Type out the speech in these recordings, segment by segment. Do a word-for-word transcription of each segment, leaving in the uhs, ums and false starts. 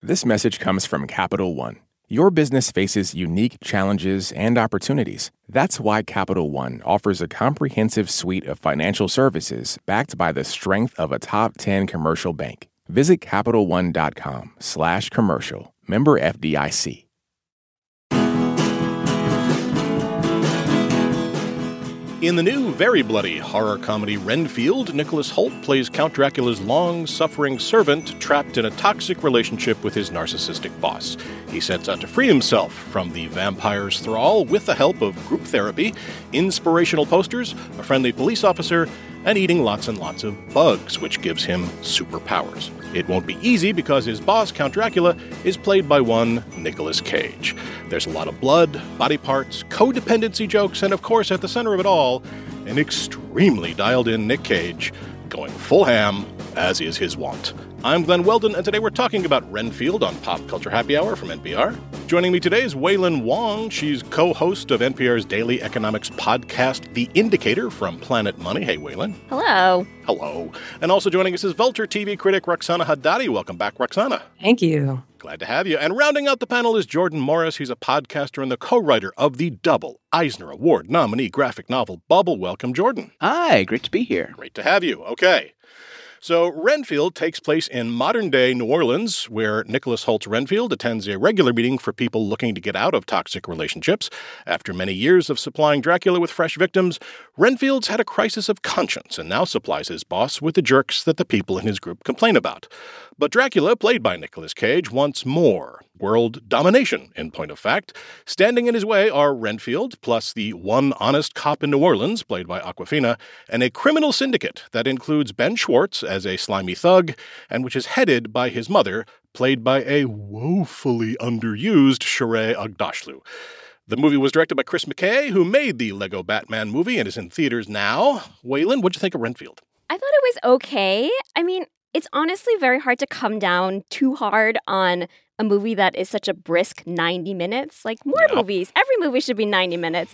This message comes from Capital One. Your business faces unique challenges and opportunities. That's why Capital One offers a comprehensive suite of financial services backed by the strength of a top ten commercial bank. Visit CapitalOne.com slash commercial. Member F D I C. In the new, very bloody horror comedy Renfield, Nicholas Hoult plays Count Dracula's long-suffering servant trapped in a toxic relationship with his narcissistic boss. He sets out to free himself from the vampire's thrall with the help of group therapy, inspirational posters, a friendly police officer, and eating lots and lots of bugs, which gives him superpowers. It won't be easy because his boss, Count Dracula, is played by one Nicolas Cage. There's a lot of blood, body parts, codependency jokes, and of course, at the center of it all, an extremely dialed-in Nick Cage going full ham, as is his wont. I'm Glenn Weldon, and today we're talking about Renfield on Pop Culture Happy Hour from N P R. Joining me today is Wailin Wong. She's co-host of N P R's daily economics podcast, The Indicator, from Planet Money. Hey, Wailin. Hello. Hello. And also joining us is Vulture T V critic Roxana Haddadi. Welcome back, Roxana. Thank you. Glad to have you. And rounding out the panel is Jordan Morris. He's a podcaster and the co-writer of the double Eisner Award nominee graphic novel Bubble. Welcome, Jordan. Hi, great to be here. Great to have you. Okay. So Renfield takes place in modern-day New Orleans, where Nicholas Hoult Renfield attends a regular meeting for people looking to get out of toxic relationships. After many years of supplying Dracula with fresh victims, Renfield's had a crisis of conscience and now supplies his boss with the jerks that the people in his group complain about. But Dracula, played by Nicolas Cage, wants more. World domination, in point of fact. Standing in his way are Renfield, plus the one honest cop in New Orleans, played by Awkwafina, and a criminal syndicate that includes Ben Schwartz as a slimy thug, and which is headed by his mother, played by a woefully underused Shohreh Aghdashloo. The movie was directed by Chris McKay, who made the Lego Batman movie and is in theaters now. Wailin, what'd you think of Renfield? I thought it was okay. I mean, it's honestly very hard to come down too hard on a movie that is such a brisk ninety minutes. Like, more yep. movies. Every movie should be ninety minutes.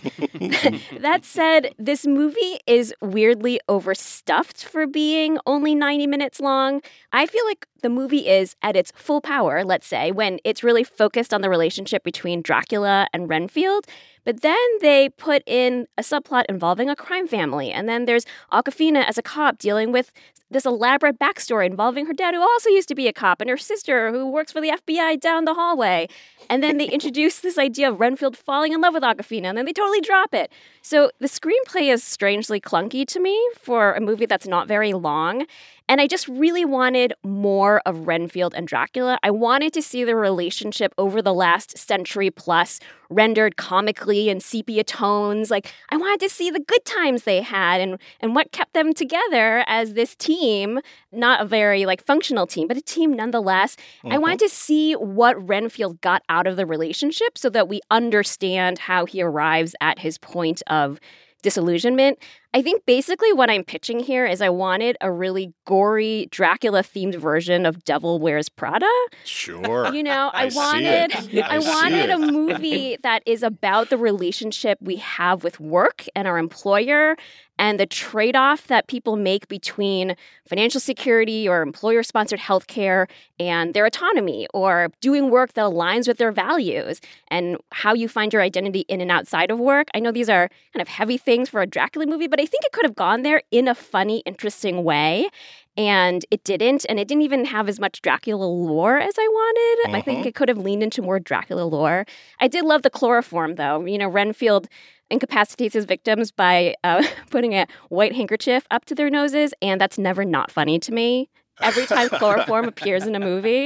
That said, this movie is weirdly overstuffed for being only ninety minutes long. I feel like the movie is at its full power, let's say, when it's really focused on the relationship between Dracula and Renfield. But then they put in a subplot involving a crime family. And then there's Awkwafina as a cop dealing with this elaborate backstory involving her dad, who also used to be a cop, and her sister, who works for the F B I down the hallway. And then they introduce this idea of Renfield falling in love with Awkwafina, and then they totally drop it. So the screenplay is strangely clunky to me for a movie that's not very long. And I just really wanted more of Renfield and Dracula. I wanted to see the relationship over the last century plus rendered comically in sepia tones. Like, I wanted to see the good times they had and, and what kept them together as this team, not a very like functional team, but a team nonetheless. Mm-hmm. I wanted to see what Renfield got out of the relationship so that we understand how he arrives at his point of disillusionment. I think basically what I'm pitching here is I wanted a really gory Dracula-themed version of Devil Wears Prada. Sure. You know, I, I wanted I, I wanted a movie that is about the relationship we have with work and our employer and the trade-off that people make between financial security or employer-sponsored healthcare and their autonomy, or doing work that aligns with their values, and how you find your identity in and outside of work. I know these are kind of heavy things for a Dracula movie, but I think it could have gone there in a funny, interesting way. And it didn't. And it didn't even have as much Dracula lore as I wanted. Uh-huh. I think it could have leaned into more Dracula lore. I did love the chloroform, though. You know, Renfield incapacitates his victims by uh, putting a white handkerchief up to their noses. And that's never not funny to me. Every time chloroform appears in a movie,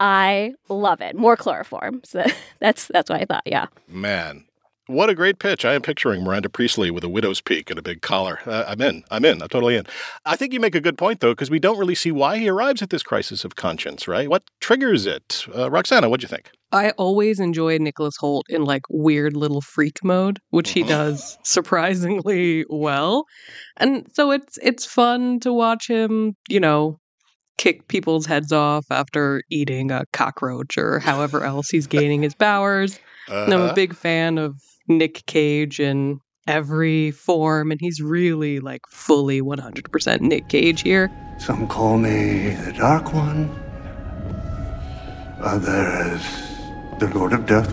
I love it. More chloroform. So that's, that's what I thought, yeah. Man. What a great pitch. I am picturing Miranda Priestley with a widow's peak and a big collar. Uh, I'm in. I'm in. I'm totally in. I think you make a good point, though, because we don't really see why he arrives at this crisis of conscience, right? What triggers it? Uh, Roxana, what'd you think? I always enjoy Nicholas Hoult in like weird little freak mode, which he does surprisingly well. And so it's it's fun to watch him, you know, kick people's heads off after eating a cockroach or however else he's gaining his powers. Uh-huh. And I'm a big fan of Nick Cage in every form, and he's really like fully one hundred percent Nick Cage here. Some call me the Dark One. Other as the Lord of Death.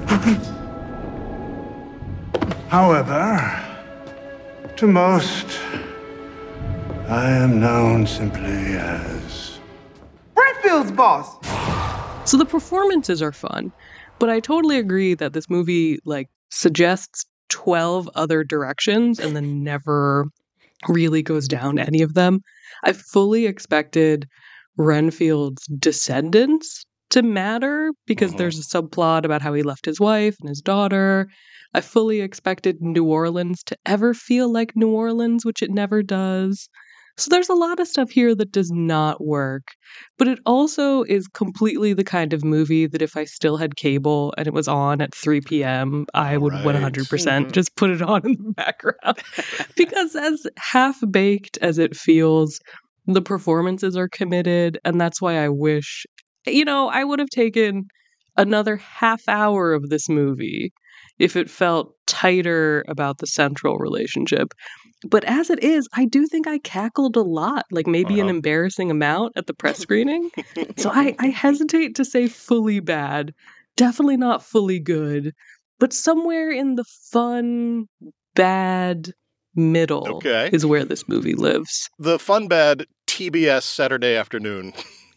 However, to most, I am known simply as Renfield's boss. So the performances are fun, but I totally agree that this movie like suggests twelve other directions and then never really goes down any of them. I fully expected Renfield's descendants to matter because mm-hmm. there's a subplot about how he left his wife and his daughter. I fully expected New Orleans to ever feel like New Orleans, which it never does. So there's a lot of stuff here that does not work. But it also is completely the kind of movie that if I still had cable and it was on at three p.m., I would right. one hundred percent mm-hmm. just put it on in the background. Because as half-baked as it feels, the performances are committed. And that's why I wish, you know, I would have taken another half hour of this movie if it felt tighter about the central relationship. But as it is, I do think I cackled a lot, like maybe uh-huh. an embarrassing amount at the press screening. So I, I hesitate to say fully bad, definitely not fully good, but somewhere in the fun, bad middle okay. is where this movie lives. The fun, bad T B S Saturday afternoon.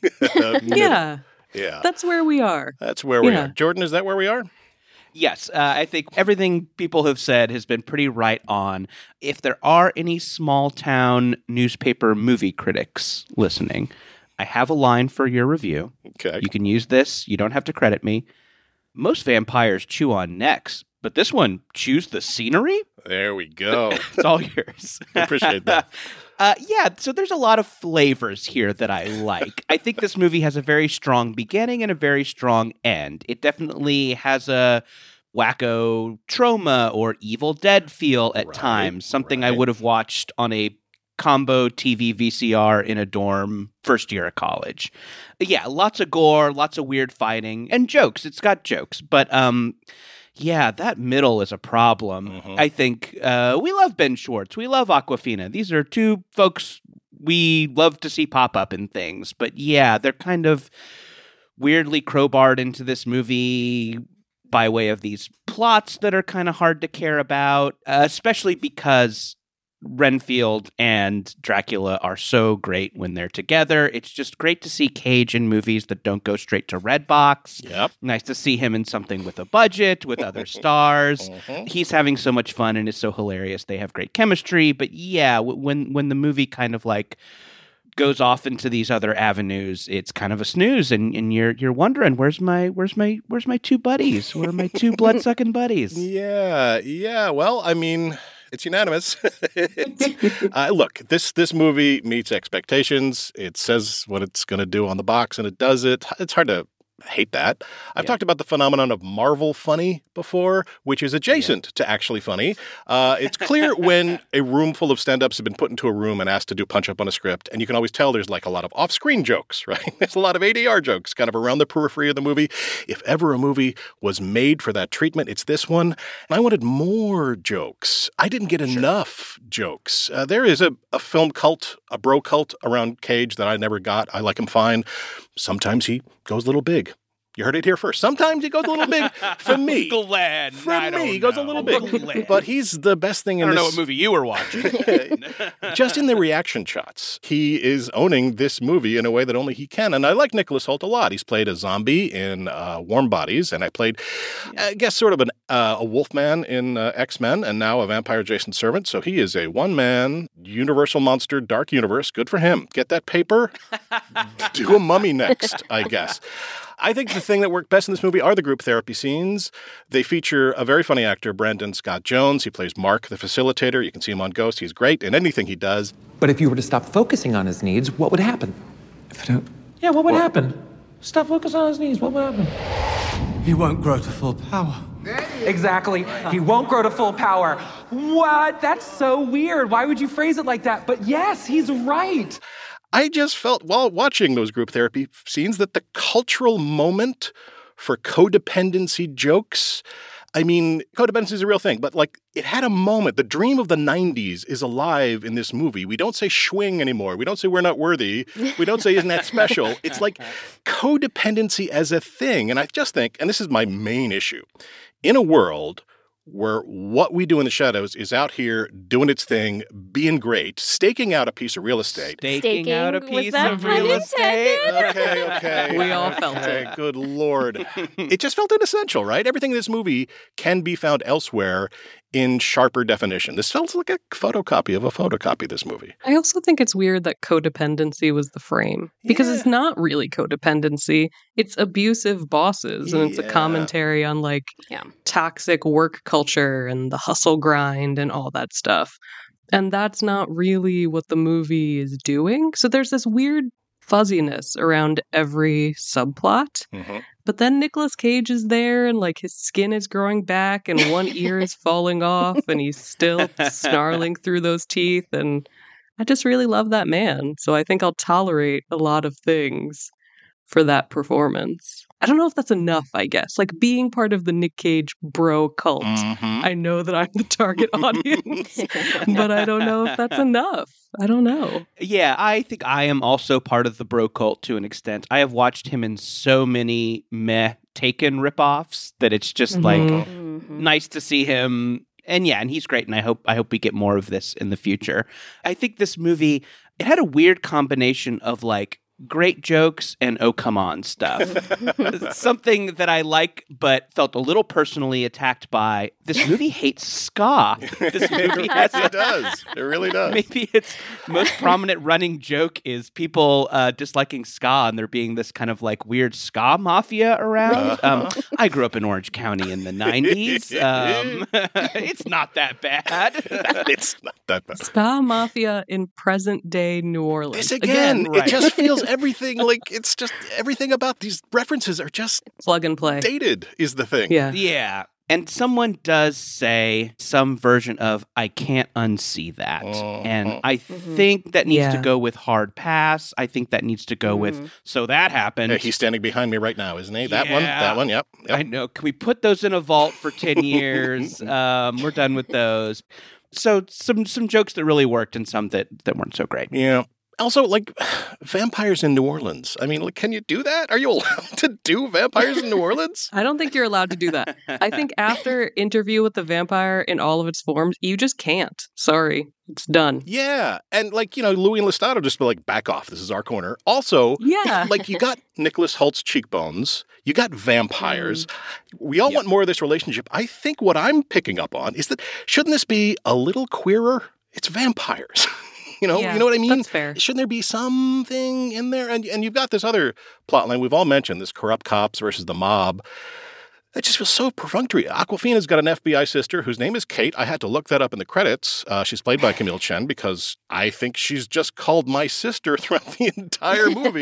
yeah. Yeah. That's where we are. That's where we yeah. are. Jordan, is that where we are? Yes, uh, I think everything people have said has been pretty right on. If there are any small-town newspaper movie critics listening, I have a line for your review. Okay. You can use this. You don't have to credit me. Most vampires chew on necks, but this one chews the scenery? There we go. It's all yours. Appreciate that. Uh, yeah, so there's a lot of flavors here that I like. I think this movie has a very strong beginning and a very strong end. It definitely has a wacko trauma or Evil Dead feel at right, times, something right. I would have watched on a combo T V V C R in a dorm first year of college. Yeah, lots of gore, lots of weird fighting, and jokes. It's got jokes, but um, yeah, that middle is a problem. Mm-hmm. I think uh, we love Ben Schwartz. We love Awkwafina. These are two folks we love to see pop up in things. But yeah, they're kind of weirdly crowbarred into this movie by way of these plots that are kind of hard to care about, uh, especially because Renfield and Dracula are so great when they're together. It's just great to see Cage in movies that don't go straight to Redbox. Yep. Nice to see him in something with a budget, with other stars. Uh-huh. He's having so much fun and is so hilarious. They have great chemistry. But yeah, when when the movie kind of like goes off into these other avenues, it's kind of a snooze, and, and you're you're wondering, where's my where's my where's my two buddies? Where are my two blood sucking buddies? Yeah, yeah. Well, I mean, it's unanimous. uh, look, this this movie meets expectations. It says what it's going to do on the box, and it does it. It's hard to hate that. I've yeah. talked about the phenomenon of Marvel funny before, which is adjacent yeah. to actually funny. Uh, it's clear when a room full of stand-ups have been put into a room and asked to do punch-up on a script, and you can always tell there's like a lot of off-screen jokes, right? There's a lot of A D R jokes kind of around the periphery of the movie. If ever a movie was made for that treatment, it's this one. And I wanted more jokes. I didn't get sure. enough jokes. Uh, there is a, a film cult, a bro cult around Cage that I never got. I like him fine. Sometimes he goes a little big. You heard it here first. Sometimes he goes a little big. For me. Glad. For I me, he goes know. a little big. But he's the best thing in I don't this. know what movie you were watching. Just in the reaction shots. He is owning this movie in a way that only he can. And I like Nicholas Hoult a lot. He's played a zombie in uh, Warm Bodies. And I played, I guess, sort of an, uh, a wolfman in uh, X-Men. And now a vampire-adjacent servant. So he is a one-man, universal monster, dark universe. Good for him. Get that paper. Do a mummy next, I guess. I think the thing that worked best in this movie are the group therapy scenes. They feature a very funny actor, Brandon Scott Jones. He plays Mark, the facilitator. You can see him on Ghost. He's great in anything he does. But if you were to stop focusing on his needs, what would happen? If I don't... Yeah, what would what? happen? Stop focusing on his needs. What would happen? He won't grow to full power. Exactly. He won't grow to full power. What? That's so weird. Why would you phrase it like that? But yes, he's right. I just felt while watching those group therapy scenes that the cultural moment for codependency jokes I mean, codependency is a real thing, but like it had a moment. The dream of the nineties is alive in this movie. We don't say schwing anymore. We don't say we're not worthy. We don't say isn't that special. It's like codependency as a thing. And I just think, and this is my main issue, in a world where what we do in the shadows is out here doing its thing, being great, staking out a piece of real estate. Staking, Staking, out a was piece that of pun real estate. Okay, okay. We all felt okay, it. Good Lord. It just felt inessential, right? Everything in this movie can be found elsewhere in sharper definition. This felt like a photocopy of a photocopy, this movie. I also think it's weird that codependency was the frame because Yeah. it's not really codependency. It's abusive bosses and it's a Yeah. commentary on like Yeah. toxic work culture and the hustle grind and all that stuff. And that's not really what the movie is doing. So there's this weird fuzziness around every subplot. Mm-hmm. But then Nicolas Cage is there and like his skin is growing back and one ear is falling off and he's still snarling through those teeth. And I just really love that man. So I think I'll tolerate a lot of things for that performance. I don't know if that's enough, I guess. Like being part of the Nick Cage bro cult. Mm-hmm. I know that I'm the target audience, but I don't know if that's enough. I don't know. Yeah, I think I am also part of the bro cult to an extent. I have watched him in so many meh Taken ripoffs that it's just like Mhm. Mhm. nice to see him. And yeah, and he's great, and I hope I hope we get more of this in the future. I think this movie, it had a weird combination of like great jokes and oh come on stuff. Something that I like but felt a little personally attacked by. This movie hates ska. This movie has Yes, it does. It really does. Maybe its most prominent running joke is people uh, disliking ska and there being this kind of like weird ska mafia around. Um, I grew up in Orange County in the nineties. Um, it's not that bad. It's not that bad. Ska Mafia in present day New Orleans. This again, right. it just feels everything like it's just everything about these references are just Plug and play. dated is the thing. Yeah. Yeah. And someone does say some version of, I can't unsee that. Uh-huh. And I think that needs to Yeah. go with hard pass. I think that needs to go with, so that happened. Yeah, he's standing behind me right now, isn't he? That one? Yeah. That one, yep. yep. I know. Can we put those in a vault for ten years? um, we're done with those. So some some jokes that really worked and some that, that weren't so great. Yeah. Also, like, vampires in New Orleans. I mean, like, can you do that? Are you allowed to do vampires in New Orleans? I don't think you're allowed to do that. I think after Interview with the Vampire in all of its forms, you just can't. Sorry. It's done. Yeah. And, like, you know, Louis and Lestat just be like, back off. This is our corner. Also, Yeah. like, you got Nicholas Holt's cheekbones. You got vampires. We all Yep. want more of this relationship. I think what I'm picking up on is that shouldn't this be a little queerer? It's vampires. You know, Yeah, you know what I mean? that's fair. Shouldn't there be something in there? And and you've got this other plot line we've all mentioned, this corrupt cops versus the mob. That just feels so perfunctory. Aquafina's got an F B I sister whose name is Kate. I had to look that up in the credits. Uh, she's played by Camille Chen because I think she's just called my sister throughout the entire movie.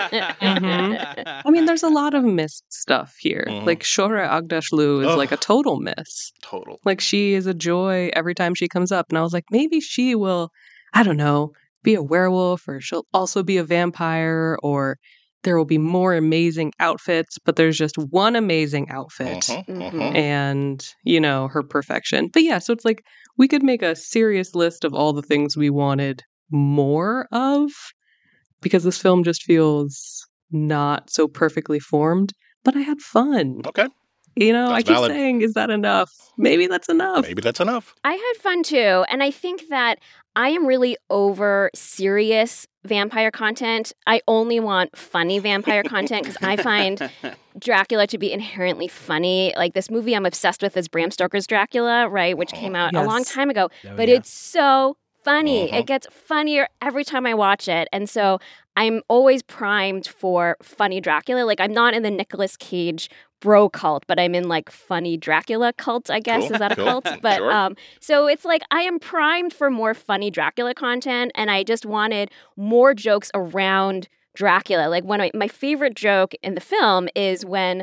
Mhm. I mean, there's a lot of missed stuff here. Mhm. Like Shora Agdashlu is Ugh. like a total miss. Total. Like she is a joy every time she comes up. And I was like, maybe she will, I don't know, be a werewolf or she'll also be a vampire or there will be more amazing outfits, but there's just one amazing outfit. Mhm, Mhm. mhm. And, you know, her perfection. But yeah, so it's like we could make a serious list of all the things we wanted more of because this film just feels not so perfectly formed, but I had fun. Okay. You know, I That's keep valid. saying, is that enough? Maybe that's enough. Maybe that's enough. I had fun too. And I think that I am really over serious vampire content. I only want funny vampire content because I find Dracula to be inherently funny. Like this movie I'm obsessed with is Bram Stoker's Dracula, right? Which came out a long Yes. time ago. Oh, but yeah. it's so funny. Uh-huh. It gets funnier every time I watch it. And so I'm always primed for funny Dracula. Like I'm not in the Nicolas Cage bro cult, but I'm in like funny Dracula cult, I guess. Cool, Is that a cool. cult? But Sure. um so it's like I am primed for more funny Dracula content and I just wanted more jokes around Dracula. Like one of my, my favorite joke in the film is when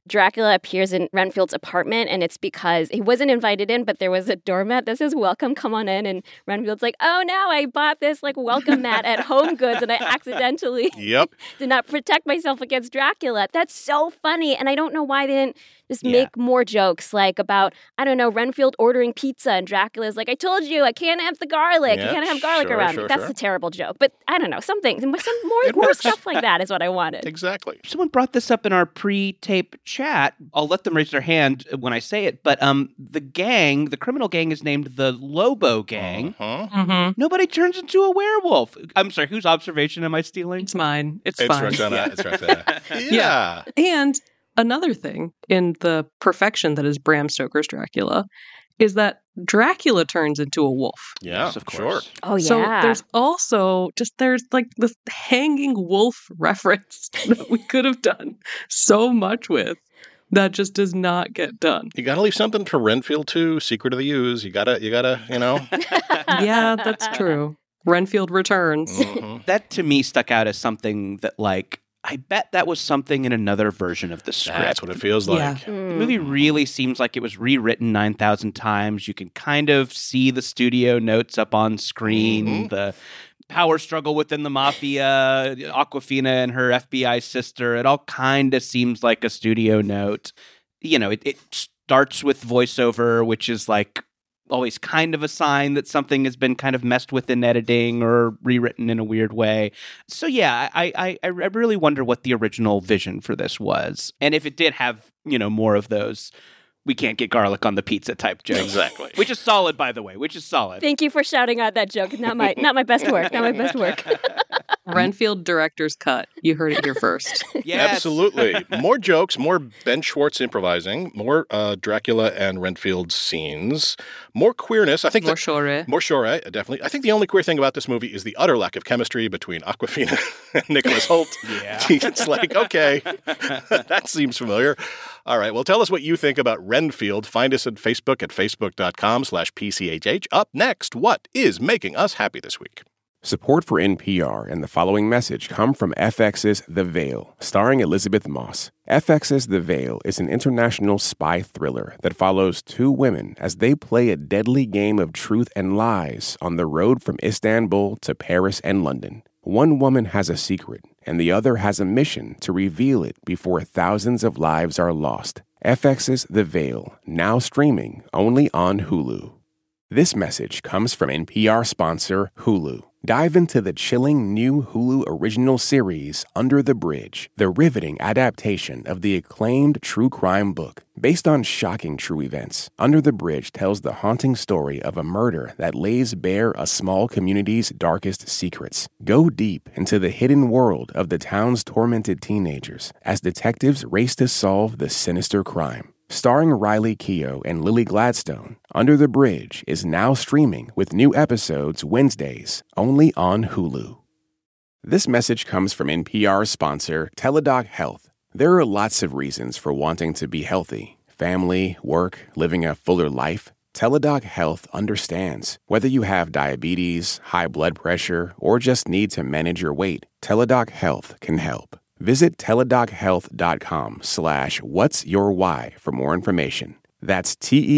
Dracula appears in Renfield's apartment, and it's because he wasn't invited in, but there was a doormat that says, welcome, come on in. And Renfield's like, oh, no, I bought this like welcome mat at Home Goods, and I accidentally Yep. did not protect myself against Dracula. That's so funny. And I don't know why they didn't just Yeah. make more jokes like about, I don't know, Renfield ordering pizza, and Dracula's like, I told you, I can't have the garlic. Yeah, you can't have garlic sure, around sure, me. That's sure. a terrible joke. But I don't know, something, some more, It more works. stuff like that is what I wanted. Exactly. Someone brought this up in our pre-tape chat. I'll let them raise their hand when I say it, but um, the gang, the criminal gang, is named the Lobo Gang. Uh-huh. Mm-hmm. Nobody turns into a werewolf. I'm sorry, whose observation am I stealing? It's mine. It's, It's fine. Roxana. Yeah. It's Roxana. Yeah. And another thing in the perfection that is Bram Stoker's Dracula is that Dracula turns into a wolf. Yeah, Yes, of sure. course. Oh, yeah. So there's also just there's like this hanging wolf reference that we could have done so much with that just does not get done. You gotta leave something for Renfield too. Secret of the Use. You gotta, you gotta, you know. Yeah, that's true. Renfield returns. Mhm. That to me stuck out as something that, like, I bet that was something in another version of the script. That's what it feels like. Yeah. The movie really seems like it was rewritten nine thousand times. You can kind of see the studio notes up on screen, Mhm. the power struggle within the mafia, Aquafina and her F B I sister. It all kind of seems like a studio note. You know, it, it starts with voiceover, which is like always kind of a sign that something has been kind of messed with in editing or rewritten in a weird way. So yeah, I, I, I really wonder what the original vision for this was. And if it did have, you know, more of those we can't get garlic on the pizza type jokes. Exactly. Which is solid, by the way, which is solid. Thank you for shouting out that joke. Not my not my best work. Not my best work. Renfield director's cut. You heard it here first. Yes. Absolutely. More jokes, more Ben Schwartz improvising, more uh, Dracula and Renfield scenes, more queerness. I think More that- Shore. More Shore, definitely. I think the only queer thing about this movie is the utter lack of chemistry between Aquafina and Nicholas Hoult. Yeah. It's like, okay, that seems familiar. All right, well, tell us what you think about Renfield. Find us at Facebook at facebook.com slash PCHH. Up next, what is making us happy this week? Support for N P R and the following message come from F X's The Veil, starring Elizabeth Moss. F X's The Veil is an international spy thriller that follows two women as they play a deadly game of truth and lies on the road from Istanbul to Paris and London. One woman has a secret, and the other has a mission to reveal it before thousands of lives are lost. F X's The Veil, now streaming only on Hulu. This message comes from N P R sponsor Hulu. Dive into the chilling new Hulu original series, Under the Bridge, the riveting adaptation of the acclaimed true crime book. Based on shocking true events, Under the Bridge tells the haunting story of a murder that lays bare a small community's darkest secrets. Go deep into the hidden world of the town's tormented teenagers as detectives race to solve the sinister crime. Starring Riley Keough and Lily Gladstone, Under the Bridge is now streaming with new episodes Wednesdays, only on Hulu. This message comes from N P R sponsor Teladoc Health. There are lots of reasons for wanting to be healthy. Family, work, living a fuller life. Teladoc Health understands. Whether you have diabetes, high blood pressure, or just need to manage your weight, Teladoc Health can help. Visit teladochealth.com slash what's your why for more information. That's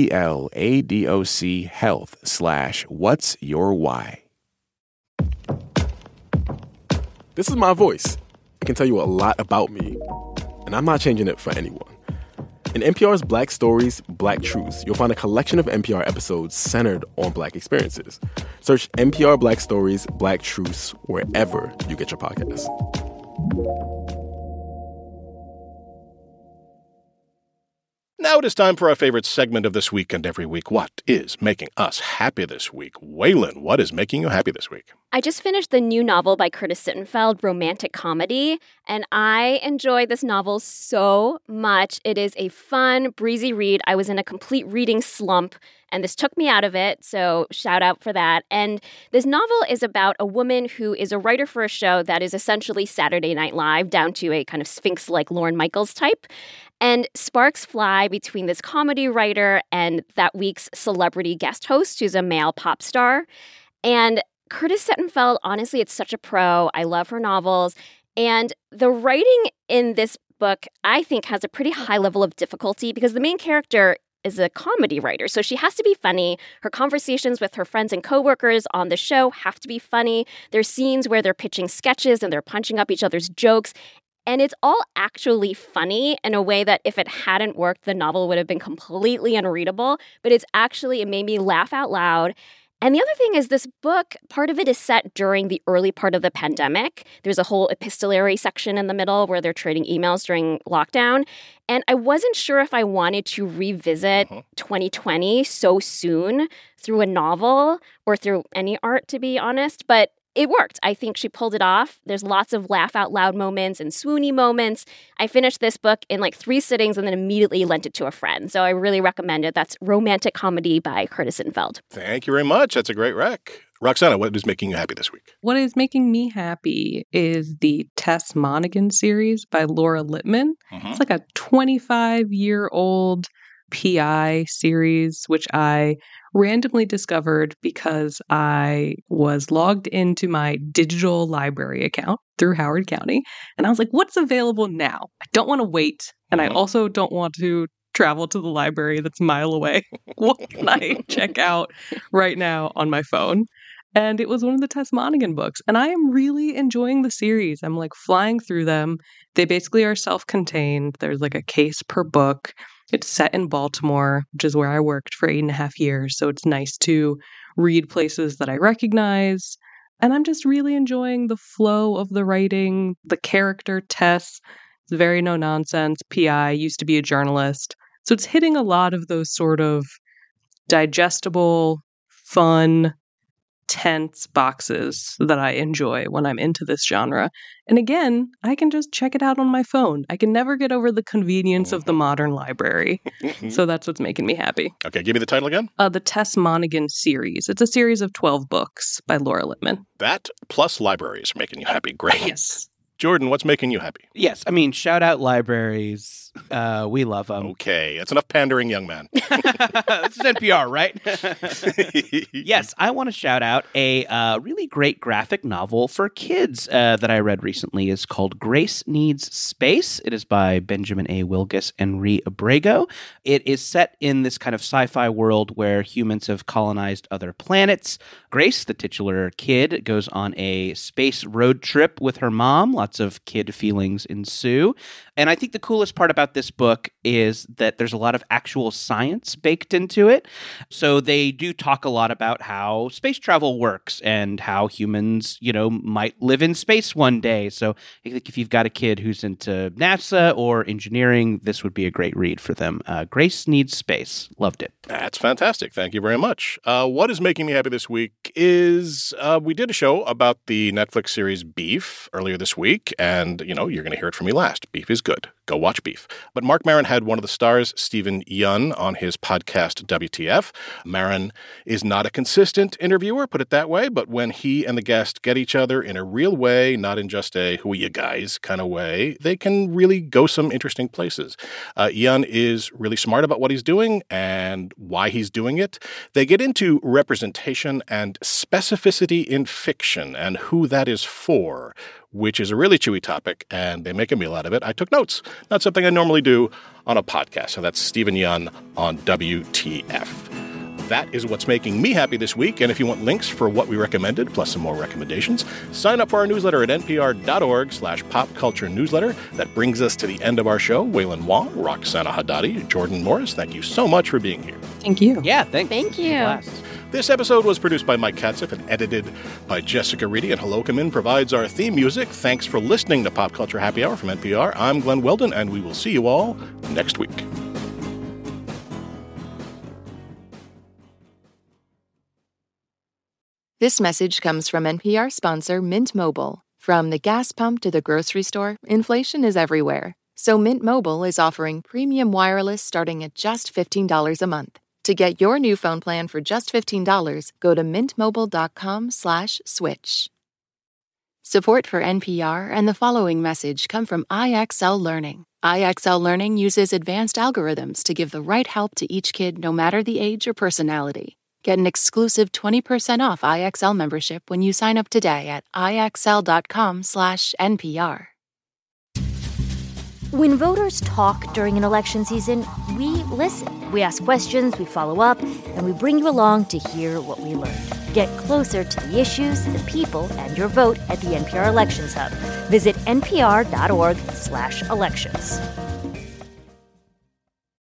T-E-L-A-D-O-C health slash what's your why. This is my voice. It can tell you a lot about me, and I'm not changing it for anyone. In N P R's Black Stories, Black Truths, you'll find a collection of N P R episodes centered on Black experiences. Search N P R Black Stories, Black Truths wherever you get your podcasts. Now it is time for our favorite segment of this week and every week. What is making us happy this week? Waylon, what is making you happy this week? I just finished the new novel by Curtis Sittenfeld, Romantic Comedy, and I enjoyed this novel so much. It is a fun, breezy read. I was in a complete reading slump, and this took me out of it, so shout out for that. And this novel is about a woman who is a writer for a show that is essentially Saturday Night Live, down to a kind of Sphinx-like Lorne Michaels type. And sparks fly between this comedy writer and that week's celebrity guest host, who's a male pop star. And Curtis Sittenfeld, honestly, it's such a pro. I love her novels. And the writing in this book, I think, has a pretty high level of difficulty because the main character is a comedy writer. So she has to be funny. Her conversations with her friends and coworkers on the show have to be funny. There's scenes where they're pitching sketches and they're punching up each other's jokes. And it's all actually funny in a way that if it hadn't worked, the novel would have been completely unreadable. But it's actually, it made me laugh out loud. And the other thing is this book, part of it is set during the early part of the pandemic. There's a whole epistolary section in the middle where they're trading emails during lockdown. And I wasn't sure if I wanted to revisit uh-huh. twenty twenty so soon through a novel or through any art, to be honest. But it worked. I think she pulled it off. There's lots of laugh out loud moments and swoony moments. I finished this book in like three sittings and then immediately lent it to a friend. So I really recommend it. That's Romantic Comedy by Curtis Sinfeld. Thank you very much. That's a great rec. Roxana, what is making you happy this week? What is making me happy is the Tess Monaghan series by Laura Lippman. Mm-hmm. It's like a twenty-five-year-old P I series, which I randomly discovered because I was logged into my digital library account through Howard County. And I was like, what's available now? I don't want to wait. And mm-hmm. I also don't want to travel to the library that's a mile away. What can I check out right now on my phone? And it was one of the Tess Monaghan books. And I am really enjoying the series. I'm like flying through them. They basically are self-contained. There's like a case per book. It's set in Baltimore, which is where I worked for eight and a half years. So it's nice to read places that I recognize. And I'm just really enjoying the flow of the writing. The character, Tess, is very no-nonsense. P I, used to be a journalist. So it's hitting a lot of those sort of digestible, fun, tense boxes that I enjoy when I'm into this genre. And again, I can just check it out on my phone. I can never get over the convenience of the modern library. So that's what's making me happy. Okay, give me the title again. Uh, the Tess Monaghan series. It's a series of twelve books by Laura Lippman. That plus libraries are making you happy. Great. Yes. Jordan, what's making you happy? Yes, I mean, shout out libraries. Uh, we love them. Okay, that's enough pandering, young man. This is N P R, right? Yes, I want to shout out a uh, really great graphic novel for kids uh, that I read recently. It's called Grace Needs Space. It is by Benjamin A. Wilgus and Ree Abrego. It is set in this kind of sci-fi world where humans have colonized other planets. Grace, the titular kid, goes on a space road trip with her mom. Lots of kid feelings ensue. And I think the coolest part about this book is that there's a lot of actual science baked into it. So they do talk a lot about how space travel works and how humans, you know, might live in space one day. So I think if you've got a kid who's into NASA or engineering, this would be a great read for them. Uh, Grace Needs Space. Loved it. That's fantastic. Thank you very much. Uh, what is making me happy this week is uh, we did a show about the Netflix series Beef earlier this week. And, you know, you're going to hear it from me last. Beef is good. Go watch Beef. But Mark Maron had one of the stars, Stephen Yun, on his podcast W T F. Maron is not a consistent interviewer, put it that way, but when he and the guest get each other in a real way, not in just a who are you guys kind of way, they can really go some interesting places. Uh, Yun is really smart about what he's doing and why he's doing it. They get into representation and specificity in fiction and who that is for, which is a really chewy topic, and they make a meal out of it. I took notes. Not something I normally do on a podcast. So that's Stephen Yun on W T F. That is what's making me happy this week. And if you want links for what we recommended, plus some more recommendations, sign up for our newsletter at npr.org slash pop culture newsletter. That brings us to the end of our show. Waylon Wong, Roxana Haddadi, Jordan Morris, thank you so much for being here. Thank you. Yeah, thanks. Thank you. This episode was produced by Mike Katzeff and edited by Jessica Reedy, and Hello Come In provides our theme music. Thanks for listening to Pop Culture Happy Hour from N P R. I'm Glenn Weldon, and we will see you all next week. This message comes from N P R sponsor Mint Mobile. From the gas pump to the grocery store, inflation is everywhere. So Mint Mobile is offering premium wireless starting at just fifteen dollars a month. To get your new phone plan for just fifteen dollars, go to mintmobile.com slash switch. Support for N P R and the following message come from I X L Learning. I X L Learning uses advanced algorithms to give the right help to each kid no matter the age or personality. Get an exclusive twenty percent off I X L membership when you sign up today at ixl.com slash NPR. When voters talk during an election season, we listen. We ask questions, we follow up, and we bring you along to hear what we learned. Get closer to the issues, the people, and your vote at the N P R Elections Hub. Visit npr.org slash elections.